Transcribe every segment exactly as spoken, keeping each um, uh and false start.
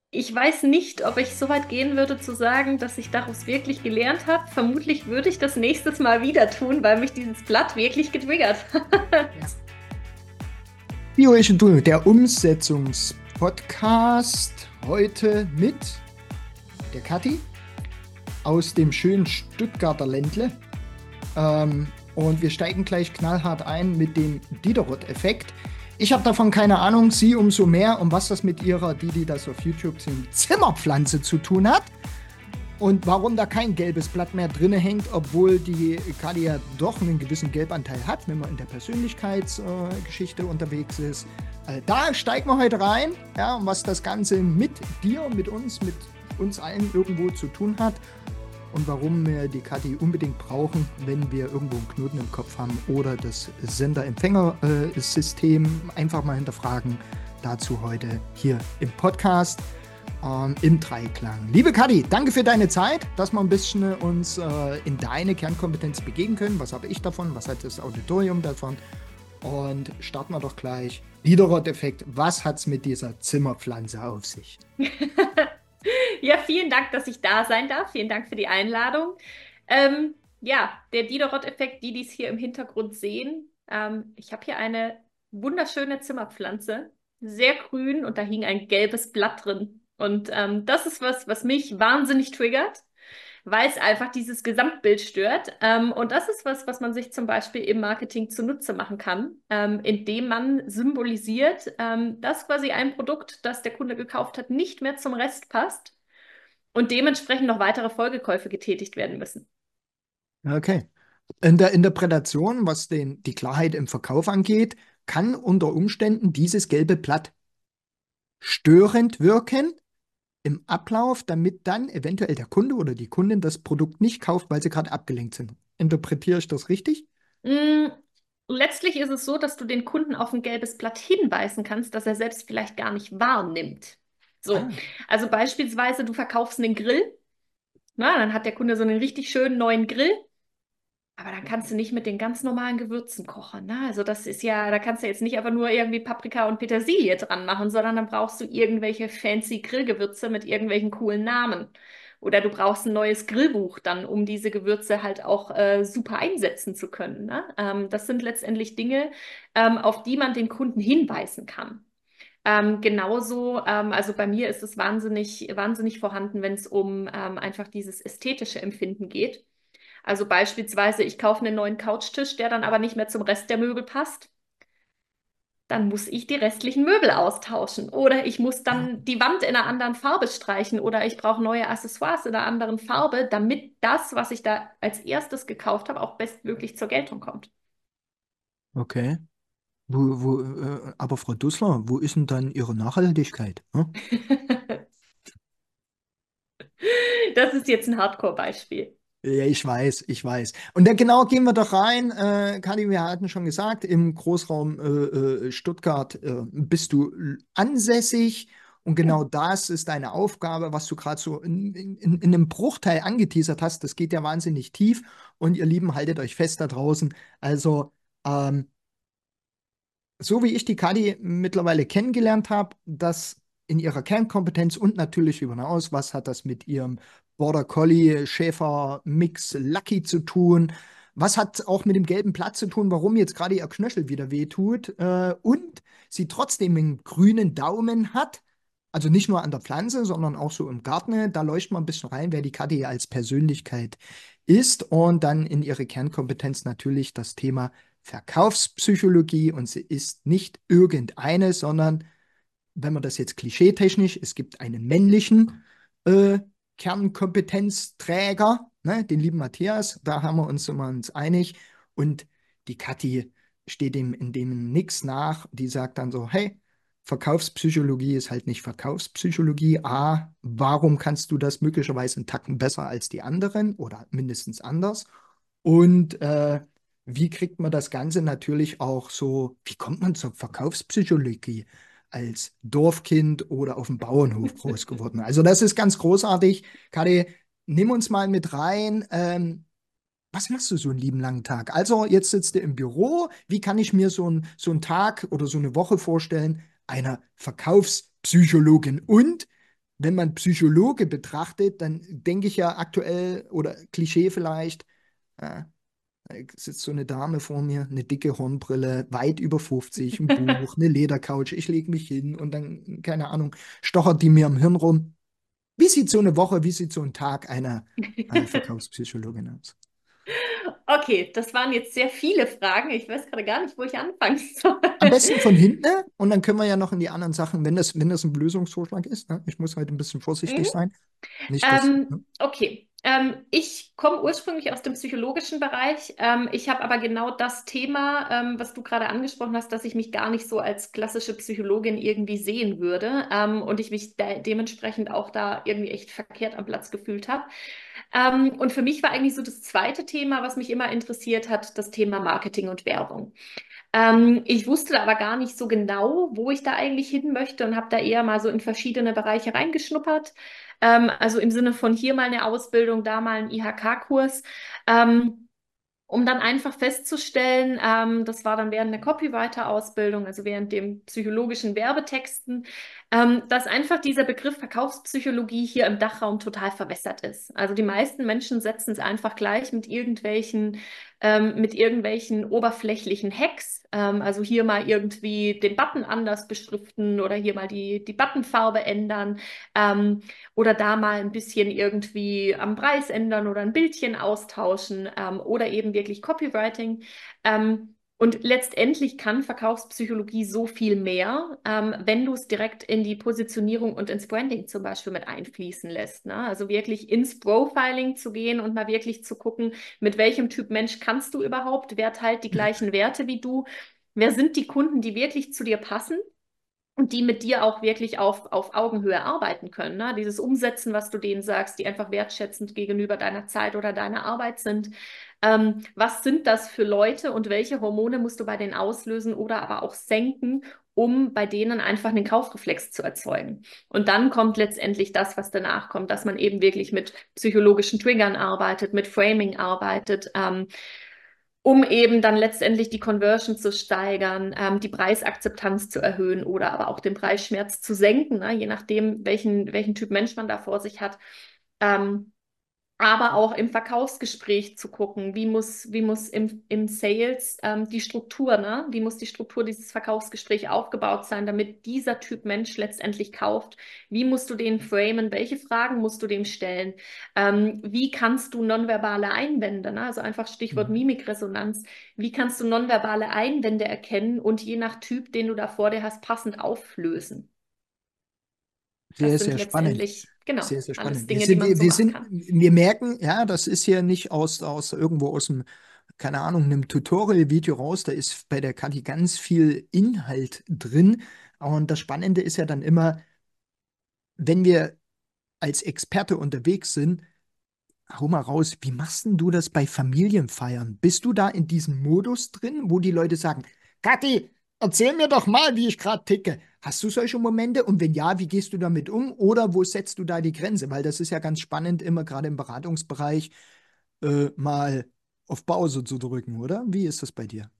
Ich weiß nicht, ob ich so weit gehen würde zu sagen, dass ich daraus wirklich gelernt habe. Vermutlich würde ich das nächstes Mal wieder tun, weil mich dieses Blatt wirklich getriggert hat. Ja. Bioischen Tunnel, der Umsetzungspodcast heute mit der Kathi aus dem schönen Stuttgarter Ländle. Ähm, und wir steigen gleich knallhart ein mit dem Diderot-Effekt. Ich habe davon keine Ahnung, sie umso mehr, um was das mit ihrer, die, die das auf YouTube sind, Zimmerpflanze zu tun hat. Und warum da kein gelbes Blatt mehr drin hängt, obwohl die Kali ja doch einen gewissen Gelbanteil hat, wenn man in der Persönlichkeitsgeschichte äh, unterwegs ist. Also da steigen wir heute rein, ja, und was das Ganze mit dir, mit uns, mit uns allen irgendwo zu tun hat und warum wir die Kati unbedingt brauchen, wenn wir irgendwo einen Knoten im Kopf haben oder das Sender-Empfänger-System einfach mal hinterfragen. Dazu heute hier im Podcast. Ähm, im Dreiklang. Liebe Kadi, danke für deine Zeit, dass wir ein bisschen uns äh, in deine Kernkompetenz begeben können. Was habe ich davon? Was hat das Auditorium davon? Und starten wir doch gleich. Diderot-Effekt. Was hat es mit dieser Zimmerpflanze auf sich? Ja, vielen Dank, dass ich da sein darf. Vielen Dank für die Einladung. Ähm, ja, der Diderot-Effekt, die, die es hier im Hintergrund sehen. Ähm, ich habe hier eine wunderschöne Zimmerpflanze, sehr grün und da hing ein gelbes Blatt drin. Und ähm, das ist was, was mich wahnsinnig triggert, weil es einfach dieses Gesamtbild stört. Ähm, und das ist was, was man sich zum Beispiel im Marketing zunutze machen kann, ähm, indem man symbolisiert, ähm, dass quasi ein Produkt, das der Kunde gekauft hat, nicht mehr zum Rest passt und dementsprechend noch weitere Folgekäufe getätigt werden müssen. Okay. In der Interpretation, was den, die Klarheit im Verkauf angeht, kann unter Umständen dieses gelbe Blatt störend wirken im Ablauf, damit dann eventuell der Kunde oder die Kundin das Produkt nicht kauft, weil sie gerade abgelenkt sind. Interpretiere ich das richtig? Mm, Letztlich ist es so, dass du den Kunden auf ein gelbes Blatt hinweisen kannst, das er selbst vielleicht gar nicht wahrnimmt. So, Ah, also beispielsweise, du verkaufst einen Grill, na, dann hat der Kunde so einen richtig schönen neuen Grill. Aber dann kannst du nicht mit den ganz normalen Gewürzen kochen, ne? Also das ist ja, da kannst du jetzt nicht einfach nur irgendwie Paprika und Petersilie dran machen, sondern dann brauchst du irgendwelche fancy Grillgewürze mit irgendwelchen coolen Namen. Oder du brauchst ein neues Grillbuch dann, um diese Gewürze halt auch äh, super einsetzen zu können, ne? Ähm, das sind letztendlich Dinge, ähm, auf die man den Kunden hinweisen kann. Ähm, genauso, ähm, also bei mir ist es wahnsinnig, wahnsinnig vorhanden, wenn es um ähm, einfach dieses ästhetische Empfinden geht. Also beispielsweise, ich kaufe einen neuen Couchtisch, der dann aber nicht mehr zum Rest der Möbel passt. Dann muss ich die restlichen Möbel austauschen. Oder ich muss ah, dann die Wand in einer anderen Farbe streichen. Oder ich brauche neue Accessoires in einer anderen Farbe, damit das, was ich da als erstes gekauft habe, auch bestmöglich zur Geltung kommt. okay. Wo, wo, äh, aber Frau Dussler, wo ist denn dann Ihre Nachhaltigkeit? Hm? Das ist jetzt ein Hardcore-Beispiel. Ja, ich weiß, ich weiß. Und da genau gehen wir doch rein. Äh, Kali, wir hatten schon gesagt, im Großraum äh, äh, Stuttgart äh, bist du ansässig und genau das ist deine Aufgabe, was du gerade so in, in, in einem Bruchteil angeteasert hast. Das geht ja wahnsinnig tief und ihr Lieben, haltet euch fest da draußen. Also, ähm, so wie ich die Kadi mittlerweile kennengelernt habe, das in ihrer Kernkompetenz und natürlich über hinaus, was hat das mit ihrem Border Collie Schäfer Mix Lucky zu tun? Was hat auch mit dem gelben Blatt zu tun, warum jetzt gerade ihr Knöchel wieder wehtut äh, und sie trotzdem einen grünen Daumen hat? Also nicht nur an der Pflanze, sondern auch so im Garten. Da leuchtet man ein bisschen rein, wer die Kadi als Persönlichkeit ist und dann in ihre Kernkompetenz natürlich das Thema Verkaufspsychologie und sie ist nicht irgendeine, sondern wenn man das jetzt klischeetechnisch, es gibt einen männlichen äh, Kernkompetenzträger, ne, den lieben Matthias, da haben wir uns immer uns einig und die Kathi steht dem in dem nichts nach, die sagt dann so, hey, Verkaufspsychologie ist halt nicht Verkaufspsychologie. A, warum kannst du das möglicherweise einen Tacken besser als die anderen oder mindestens anders? Und äh, wie kriegt man das Ganze natürlich auch so, wie kommt man zur Verkaufspsychologie als Dorfkind oder auf dem Bauernhof groß geworden? Also das ist ganz großartig. Kadi, nimm uns mal mit rein. Ähm, was machst du so einen lieben langen Tag? Also jetzt sitzt du im Büro. Wie kann ich mir so, ein, so einen Tag oder so eine Woche vorstellen einer Verkaufspsychologin? Und wenn man Psychologe betrachtet, dann denke ich ja aktuell oder Klischee vielleicht, äh, da sitzt so eine Dame vor mir, eine dicke Hornbrille, weit über fünfzig, ein Buch, eine Ledercouch, ich lege mich hin und dann, keine Ahnung, stochert die mir am Hirn rum. Wie sieht so eine Woche, wie sieht so ein Tag einer äh, Verkaufspsychologin aus? Okay, das waren jetzt sehr viele Fragen. Ich weiß gerade gar nicht, wo ich anfangen soll. Am besten von hinten, ne? Und dann können wir ja noch in die anderen Sachen, wenn das, wenn das ein Lösungsvorschlag ist. Ne? Ich muss heute ein bisschen vorsichtig Mhm. sein. Nicht, dass. Ähm, Ne? okay. Ähm, ich komme ursprünglich aus dem psychologischen Bereich. Ähm, ich habe aber genau das Thema, ähm, was du gerade angesprochen hast, dass ich mich gar nicht so als klassische Psychologin irgendwie sehen würde, ähm, und ich mich de dementsprechend auch da irgendwie echt verkehrt am Platz gefühlt habe. Ähm, und für mich war eigentlich so das zweite Thema, was mich immer interessiert hat, das Thema Marketing und Werbung. Ähm, ich wusste aber gar nicht so genau, wo ich da eigentlich hin möchte und habe da eher mal so in verschiedene Bereiche reingeschnuppert. Ähm, also im Sinne von hier mal eine Ausbildung, da mal ein I H K-Kurs. Ähm, um dann einfach festzustellen, ähm, das war dann während der Copywriter-Ausbildung, also während dem psychologischen Werbetexten, ähm, dass einfach dieser Begriff Verkaufspsychologie hier im Dachraum total verwässert ist. Also die meisten Menschen setzen es einfach gleich mit irgendwelchen, ähm, mit irgendwelchen oberflächlichen Hacks, ähm, also hier mal irgendwie den Button anders beschriften oder hier mal die, die Buttonfarbe ändern. Ähm, oder da mal ein bisschen irgendwie am Preis ändern oder ein Bildchen austauschen, ähm, oder eben wirklich Copywriting. Ähm, und letztendlich kann Verkaufspsychologie so viel mehr, ähm, wenn du es direkt in die Positionierung und ins Branding zum Beispiel mit einfließen lässt. Ne? Also wirklich ins Profiling zu gehen und mal wirklich zu gucken, mit welchem Typ Mensch kannst du überhaupt, wer teilt die gleichen Werte wie du, wer sind die Kunden, die wirklich zu dir passen und die mit dir auch wirklich auf, auf Augenhöhe arbeiten können. Ne? Dieses Umsetzen, was du denen sagst, die einfach wertschätzend gegenüber deiner Zeit oder deiner Arbeit sind. Ähm, was sind das für Leute und welche Hormone musst du bei denen auslösen oder aber auch senken, um bei denen einfach einen Kaufreflex zu erzeugen? Und dann kommt letztendlich das, was danach kommt, dass man eben wirklich mit psychologischen Triggern arbeitet, mit Framing arbeitet, ähm, um eben dann letztendlich die Conversion zu steigern, ähm, die Preisakzeptanz zu erhöhen oder aber auch den Preisschmerz zu senken, ne? Je nachdem, welchen, welchen Typ Mensch man da vor sich hat. Ähm, aber auch im Verkaufsgespräch zu gucken, wie muss, wie muss im, im Sales ähm, die Struktur, ne? Wie muss die Struktur dieses Verkaufsgesprächs aufgebaut sein, damit dieser Typ Mensch letztendlich kauft? Wie musst du den framen? Welche Fragen musst du dem stellen? Ähm, wie kannst du nonverbale Einwände, ne? Also einfach Stichwort Mhm. Mimikresonanz, wie kannst du nonverbale Einwände erkennen und je nach Typ, den du da vor dir hast, passend auflösen? Das Sehr, sind sehr spannend. letztendlich, genau, Sehr, sehr alles spannend. Wir Dinge, die sind, man wir, so wir machen sind, kann. wir merken, ja, das ist hier nicht aus, aus irgendwo aus dem, keine Ahnung, einem Tutorial-Video raus. Da ist bei der Kathi ganz viel Inhalt drin. Und das Spannende ist ja dann immer, wenn wir als Experte unterwegs sind, hau mal raus, wie machst denn du das bei Familienfeiern? Bist du da in diesem Modus drin, wo die Leute sagen, Kathi, erzähl mir doch mal, wie ich gerade ticke. Hast du solche Momente? Und wenn ja, wie gehst du damit um? Oder wo setzt du da die Grenze? Weil das ist ja ganz spannend, immer gerade im Beratungsbereich äh, mal auf Pause zu drücken, oder? Wie ist das bei dir?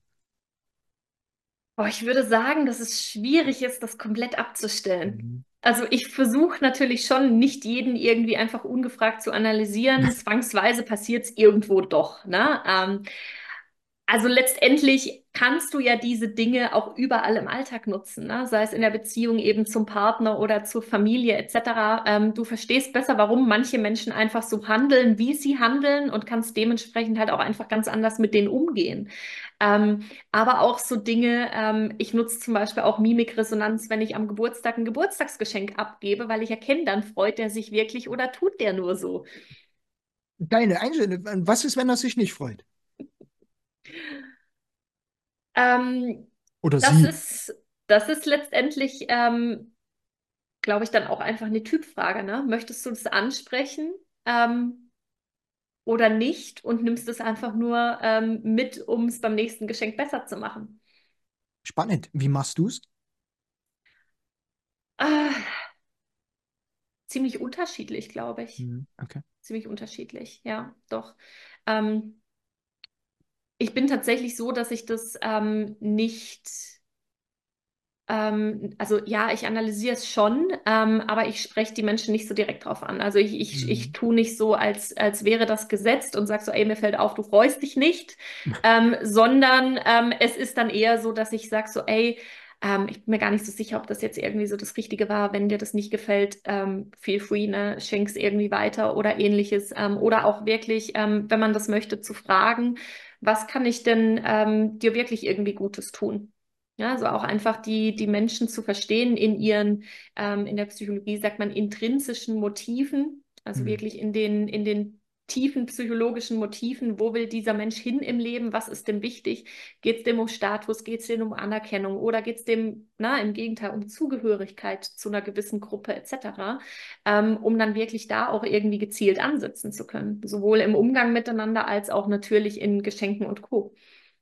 Boah, ich würde sagen, dass es schwierig ist, das komplett abzustellen. Mhm. Also ich versuche natürlich schon, nicht jeden irgendwie einfach ungefragt zu analysieren. Zwangsweise passiert es irgendwo doch, ne? Ähm, also letztendlich kannst du ja diese Dinge auch überall im Alltag nutzen, ne? Sei es in der Beziehung eben zum Partner oder zur Familie et cetera. Ähm, du verstehst besser, warum manche Menschen einfach so handeln, wie sie handeln und kannst dementsprechend halt auch einfach ganz anders mit denen umgehen. Ähm, aber auch so Dinge, ähm, ich nutze zum Beispiel auch Mimikresonanz, wenn ich am Geburtstag ein Geburtstagsgeschenk abgebe, weil ich erkenne, dann freut der sich wirklich oder tut der nur so. Deine Einstellung, was ist, wenn er sich nicht freut? Ähm, Oder das sie? ist, das ist letztendlich, ähm, glaube ich, dann auch einfach eine Typfrage, ne? Möchtest du das ansprechen, ähm, oder nicht und nimmst es einfach nur ähm, mit, um es beim nächsten Geschenk besser zu machen? Spannend. Wie machst du es? Ah, ziemlich unterschiedlich, glaube ich. Mhm. Okay. Ziemlich unterschiedlich, ja, doch. Ähm, ich bin tatsächlich so, dass ich das ähm, nicht Ähm, also ja, ich analysiere es schon, ähm, aber ich spreche die Menschen nicht so direkt drauf an. Also ich, ich, ich Mhm. tue nicht so, als, als wäre das gesetzt und sag so, ey, mir fällt auf, du freust dich nicht, ähm, sondern ähm, es ist dann eher so, dass ich sag so, ey, ähm, ich bin mir gar nicht so sicher, ob das jetzt irgendwie so das Richtige war. Wenn dir das nicht gefällt, ähm, feel free, ne, schenk's irgendwie weiter oder ähnliches. Ähm, oder auch wirklich, ähm, wenn man das möchte, zu fragen, was kann ich denn ähm, dir wirklich irgendwie Gutes tun? Ja, also auch einfach die, die Menschen zu verstehen in ihren, ähm, in der Psychologie sagt man intrinsischen Motiven, also Mhm. wirklich in den, in den tiefen psychologischen Motiven, wo will dieser Mensch hin im Leben, was ist dem wichtig? Geht es dem um Status, geht es dem um Anerkennung oder geht es dem, na, im Gegenteil, um Zugehörigkeit zu einer gewissen Gruppe et cetera, ähm, um dann wirklich da auch irgendwie gezielt ansetzen zu können, sowohl im Umgang miteinander als auch natürlich in Geschenken und Co.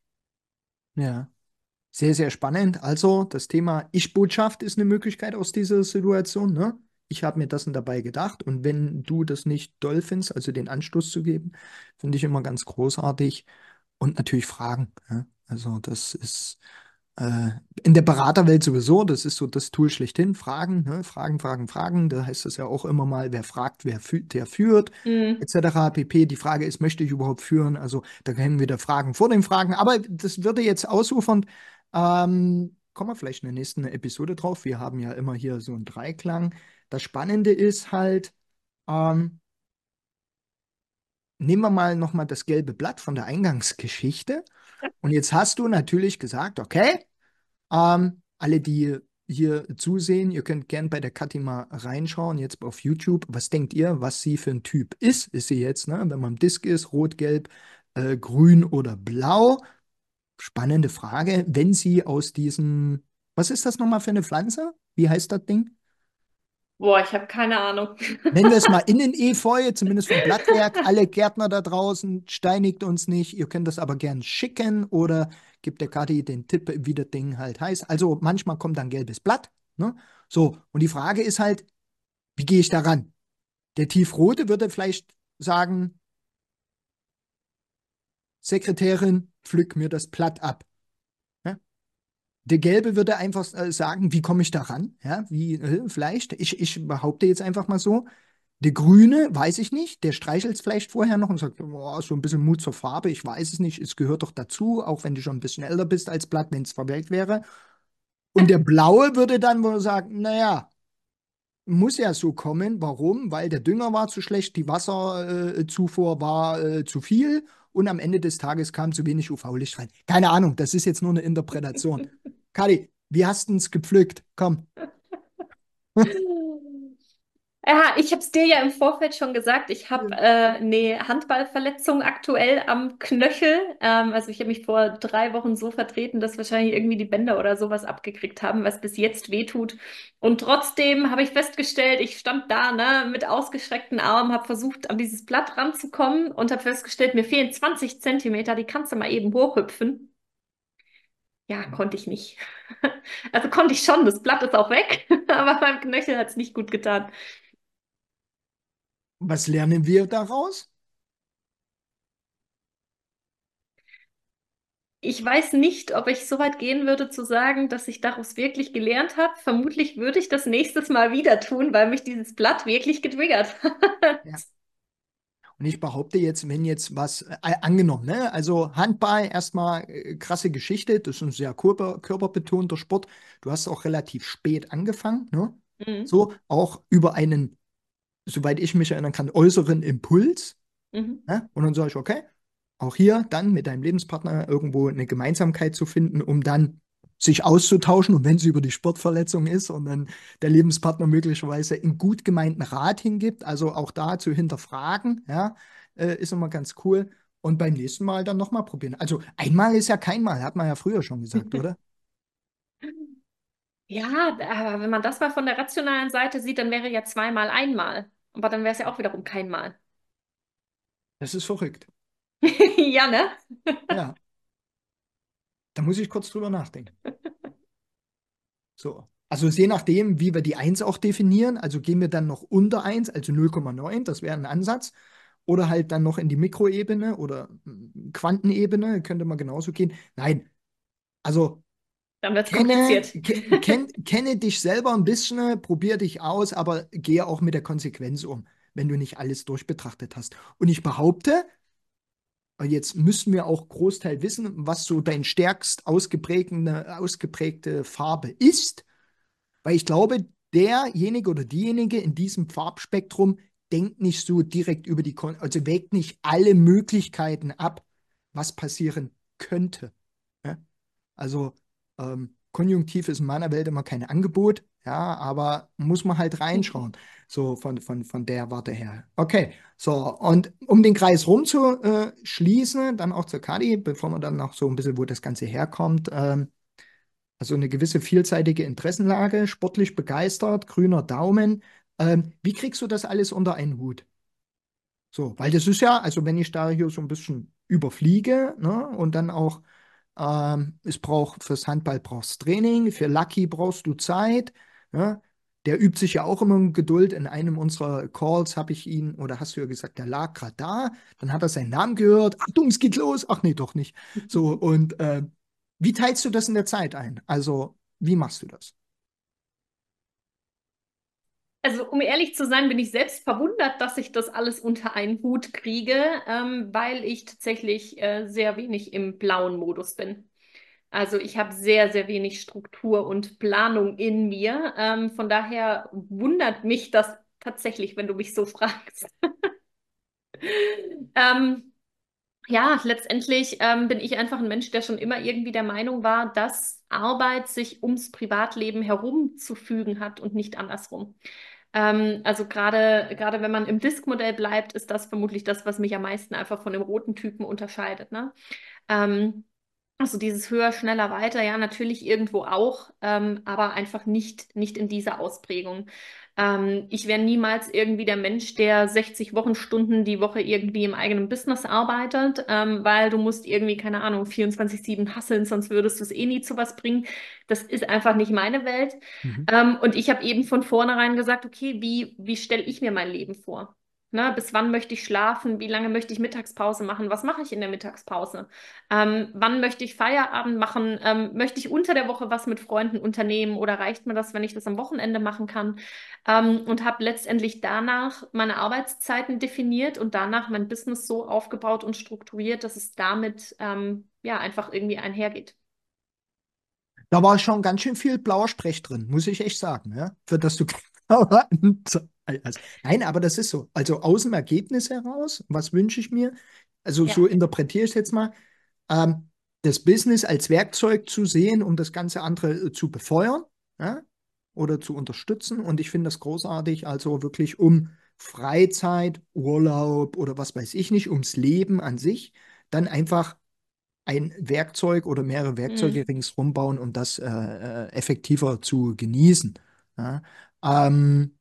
Ja. Sehr, sehr spannend. Also, das Thema Ich-Botschaft ist eine Möglichkeit aus dieser Situation, ne? Ich habe mir das und dabei gedacht. Und wenn du das nicht doll findest, also den Anstoß zu geben, finde ich immer ganz großartig. Und natürlich Fragen. Ja? Also, das ist äh, in der Beraterwelt sowieso, das ist so das Tool schlechthin. Fragen, ne? Fragen, Fragen, Fragen. Da heißt es ja auch immer mal, wer fragt, wer fü der führt, Mhm. et cetera pp. Die Frage ist, möchte ich überhaupt führen? Also, da kennen wir da Fragen vor den Fragen. Aber das würde jetzt ausufern. Ähm, kommen wir vielleicht in der nächsten Episode drauf. Wir haben ja immer hier so einen Dreiklang. Das Spannende ist halt, ähm, nehmen wir mal nochmal das gelbe Blatt von der Eingangsgeschichte. Und jetzt hast du natürlich gesagt, okay, ähm, alle, die hier zusehen, ihr könnt gern bei der Kathi mal reinschauen, jetzt auf YouTube. Was denkt ihr, was sie für ein Typ ist? Ist sie jetzt, ne, wenn man im Disc ist, rot, gelb, äh, grün oder blau? Spannende Frage. Wenn sie aus diesem, was ist das nochmal für eine Pflanze? Wie heißt das Ding? Boah, ich habe keine Ahnung. Nennen wir es mal Innenefeu, zumindest vom Blattwerk. Alle Gärtner da draußen, steinigt uns nicht. Ihr könnt das aber gern schicken oder gebt der Kathi den Tipp, wie das Ding halt heißt. Also manchmal kommt dann gelbes Blatt. Ne? So, und die Frage ist halt, wie gehe ich daran? Der Tiefrote würde vielleicht sagen, Sekretärin, pflück mir das Blatt ab. Ja? Der Gelbe würde einfach äh, sagen, wie komme ich daran? Ja, wie, äh, vielleicht. Ich, ich behaupte jetzt einfach mal so. Der Grüne, weiß ich nicht, der streichelt es vielleicht vorher noch und sagt, boah, so ein bisschen Mut zur Farbe, ich weiß es nicht, es gehört doch dazu, auch wenn du schon ein bisschen älter bist als Blatt, wenn es verwelkt wäre. Und der Blaue würde dann wohl sagen, naja, muss ja so kommen. Warum? Weil der Dünger war zu schlecht, die Wasserzufuhr war äh, zu viel und am Ende des Tages kam zu wenig U V-Licht rein. Keine Ahnung, das ist jetzt nur eine Interpretation. Kadi, wie hast du es gepflückt? Komm. Ja, ich habe es dir ja im Vorfeld schon gesagt. Ich Ja. habe äh, eine Handballverletzung aktuell am Knöchel. Ähm, also ich habe mich vor drei Wochen so vertreten, dass wahrscheinlich irgendwie die Bänder oder sowas abgekriegt haben, was bis jetzt wehtut. Und trotzdem habe ich festgestellt, ich stand da, ne, mit ausgestreckten Armen, habe versucht, an dieses Blatt ranzukommen und habe festgestellt, mir fehlen zwanzig Zentimeter, die kannst du mal eben hochhüpfen. Ja, konnte ich nicht. Also konnte ich schon, das Blatt ist auch weg, aber beim Knöchel hat es nicht gut getan. Was lernen wir daraus? Ich weiß nicht, ob ich so weit gehen würde zu sagen, dass ich daraus wirklich gelernt habe. Vermutlich würde ich das nächstes Mal wieder tun, weil mich dieses Blatt wirklich getriggert hat. Ja. Und ich behaupte jetzt, wenn jetzt was äh, angenommen, ne? Also Handball erstmal äh, krasse Geschichte, das ist ein sehr körper, körperbetonter Sport. Du hast auch relativ spät angefangen, ne? Mhm. So, auch über einen, soweit ich mich erinnern kann, äußeren Impuls. Mhm. Ne? Und dann sage ich, okay, auch hier dann mit deinem Lebenspartner irgendwo eine Gemeinsamkeit zu finden, um dann sich auszutauschen und wenn es über die Sportverletzung ist und dann der Lebenspartner möglicherweise einen gut gemeinten Rat hingibt, also auch da zu hinterfragen, ja, äh, ist immer ganz cool. Und beim nächsten Mal dann nochmal probieren. Also einmal ist ja kein Mal, hat man ja früher schon gesagt, oder? Ja, aber wenn man das mal von der rationalen Seite sieht, dann wäre ja zweimal einmal. Aber dann wäre es ja auch wiederum kein Mal. Das ist verrückt. Ja, ne? Ja, da muss ich kurz drüber nachdenken. So. Also je nachdem, wie wir die eins auch definieren, also gehen wir dann noch unter eins, also null Komma neun, das wäre ein Ansatz, oder halt dann noch in die Mikroebene oder mm, Quantenebene, könnte man genauso gehen. Nein, also Dann wird es Kenne, kompliziert. ke- kenn, kenne dich selber ein bisschen, probier dich aus, aber gehe auch mit der Konsequenz um, wenn du nicht alles durchbetrachtet hast. Und ich behaupte, jetzt müssten wir auch Großteil wissen, was so dein stärkst ausgeprägte, ausgeprägte Farbe ist, weil ich glaube, derjenige oder diejenige in diesem Farbspektrum denkt nicht so direkt über die, Kon also wägt nicht alle Möglichkeiten ab, was passieren könnte. Ja? Also ähm, Konjunktiv ist in meiner Welt immer kein Angebot, ja, aber muss man halt reinschauen, so von, von, von der Warte her. Okay, so, und um den Kreis rumzuschließen, dann auch zur Kadi, bevor man dann noch so ein bisschen, wo das Ganze herkommt, ähm, also eine gewisse vielseitige Interessenlage, sportlich begeistert, grüner Daumen. Ähm, wie kriegst du das alles unter einen Hut? So, weil das ist ja, also wenn ich da hier so ein bisschen überfliege, ne, und dann auch, ähm, es braucht fürs Handball brauchst Training, für Lucky brauchst du Zeit, ne? Der übt sich ja auch immer in Geduld. In einem unserer Calls habe ich ihn, oder hast du ja gesagt, der lag gerade da, dann hat er seinen Namen gehört, Achtung, es geht los, ach nee, doch nicht. So, und äh, wie teilst du das in der Zeit ein? Also, wie machst du das? Also, um ehrlich zu sein, bin ich selbst verwundert, dass ich das alles unter einen Hut kriege, ähm, weil ich tatsächlich äh, sehr wenig im blauen Modus bin. Also ich habe sehr, sehr wenig Struktur und Planung in mir. Ähm, von daher wundert mich das tatsächlich, wenn du mich so fragst. Ähm, ja, letztendlich ähm, bin ich einfach ein Mensch, der schon immer irgendwie der Meinung war, dass Arbeit sich ums Privatleben herumzufügen hat und nicht andersrum. Ähm, also gerade gerade wenn man im Disk-Modell bleibt, ist das vermutlich das, was mich am meisten einfach von dem roten Typen unterscheidet, ne? Ähm, also dieses höher, schneller, weiter, ja, natürlich irgendwo auch, ähm, aber einfach nicht, nicht in dieser Ausprägung. Ähm, ich wäre niemals irgendwie der Mensch, der sechzig Wochenstunden die Woche irgendwie im eigenen Business arbeitet, ähm, weil du musst irgendwie, keine Ahnung, vierundzwanzig sieben hasseln, sonst würdest du es eh nie zu was bringen. Das ist einfach nicht meine Welt. Mhm. Ähm, und ich habe eben von vornherein gesagt, okay, wie, wie stelle ich mir mein Leben vor? Ne, bis wann möchte ich schlafen? Wie lange möchte ich Mittagspause machen? Was mache ich in der Mittagspause? Ähm, wann möchte ich Feierabend machen? Ähm, möchte ich unter der Woche was mit Freunden unternehmen oder reicht mir das, wenn ich das am Wochenende machen kann? Ähm, und habe letztendlich danach meine Arbeitszeiten definiert und danach mein Business so aufgebaut und strukturiert, dass es damit ähm, ja einfach irgendwie einhergeht. Da war schon ganz schön viel blauer Sprech drin, muss ich echt sagen, ja? Für das du also, nein, aber das ist so. Also aus dem Ergebnis heraus, was wünsche ich mir? Also so Ja. interpretiere ich es jetzt mal, ähm, das Business als Werkzeug zu sehen, um das ganze andere äh, zu befeuern, ja? Oder zu unterstützen. Und ich finde das großartig, also wirklich um Freizeit, Urlaub oder was weiß ich nicht, ums Leben an sich, dann einfach ein Werkzeug oder mehrere Hm. Werkzeuge ringsherum bauen, um das äh, äh, effektiver zu genießen. Ja. Ähm,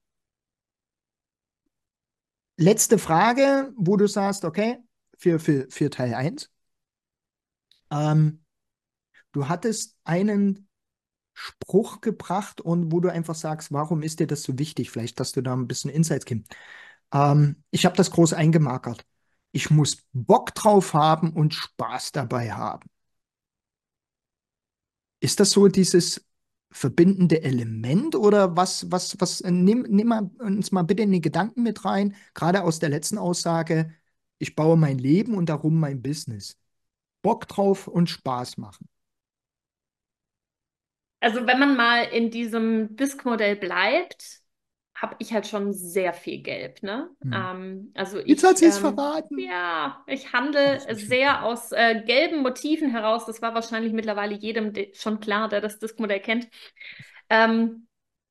letzte Frage, wo du sagst, okay, für, für, für Teil eins. Ähm, du hattest einen Spruch gebracht und wo du einfach sagst, warum ist dir das so wichtig? Vielleicht, dass du da ein bisschen Insights gibst. Ähm, ich habe das groß eingemarkert. Ich muss Bock drauf haben und Spaß dabei haben. Ist das so dieses verbindende Element oder was, was, was, äh, nimm, nimm mal, uns mal bitte in die Gedanken mit rein, gerade aus der letzten Aussage, ich baue mein Leben und darum mein Business. Bock drauf und Spaß machen. Also wenn man mal in diesem Disk-Modell bleibt, habe ich halt schon sehr viel Gelb, ne? Hm. Ähm, also Jetzt hat ich, sie es ähm, verraten. ja, ich Ach, handle so schön. sehr aus äh, gelben Motiven heraus. Das war wahrscheinlich mittlerweile jedem de- schon klar, der das Disk-Modell kennt. Ähm,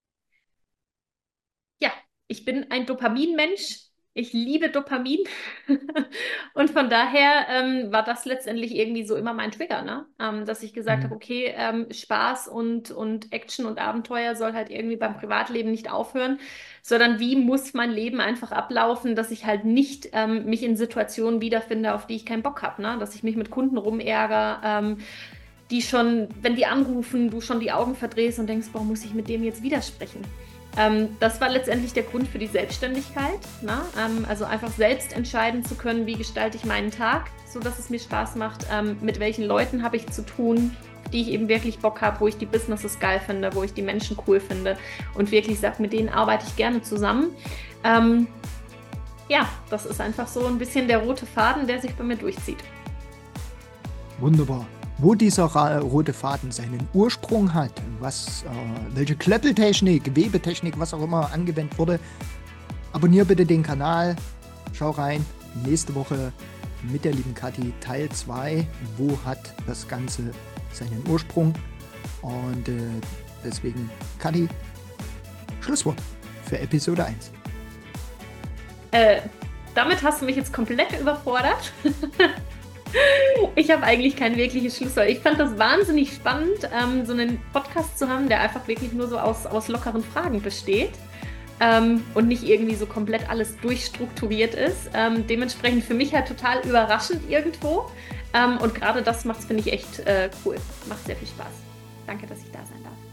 ja, ich bin ein Dopaminmensch. Ich liebe Dopamin. Und von daher ähm, war das letztendlich irgendwie so immer mein Trigger, ne? Ähm, dass ich gesagt habe, Hm. okay, ähm, Spaß und, und Action und Abenteuer soll halt irgendwie beim Privatleben nicht aufhören, sondern wie muss mein Leben einfach ablaufen, dass ich halt nicht ähm, mich in Situationen wiederfinde, auf die ich keinen Bock habe, ne? Dass ich mich mit Kunden rumärgere, ähm, die schon, wenn die anrufen, du schon die Augen verdrehst und denkst, warum muss ich mit dem jetzt widersprechen? Ähm, das war letztendlich der Grund für die Selbstständigkeit. Ne? Ähm, also einfach selbst entscheiden zu können, wie gestalte ich meinen Tag, so dass es mir Spaß macht, ähm, mit welchen Leuten habe ich zu tun, die ich eben wirklich Bock habe, wo ich die Businesses geil finde, wo ich die Menschen cool finde und wirklich sage, mit denen arbeite ich gerne zusammen. Ähm, ja, das ist einfach so ein bisschen der rote Faden, der sich bei mir durchzieht. Wunderbar. Wo dieser rote Faden seinen Ursprung hat, was, äh, welche Klöppeltechnik, Webetechnik, was auch immer angewendet wurde, abonniere bitte den Kanal, schau rein. Nächste Woche mit der lieben Kathi Teil zwei. Wo hat das Ganze seinen Ursprung? Und äh, deswegen, Kathi, Schlusswort für Episode eins. Äh, damit hast du mich jetzt komplett überfordert. Ich habe eigentlich kein wirkliches Schlusswort. Ich fand das wahnsinnig spannend, ähm, so einen Podcast zu haben, der einfach wirklich nur so aus, aus lockeren Fragen besteht ähm, und nicht irgendwie so komplett alles durchstrukturiert ist. Ähm, dementsprechend für mich halt total überraschend irgendwo. Ähm, und gerade das macht es, finde ich, echt äh, cool. Macht sehr viel Spaß. Danke, dass ich da sein darf.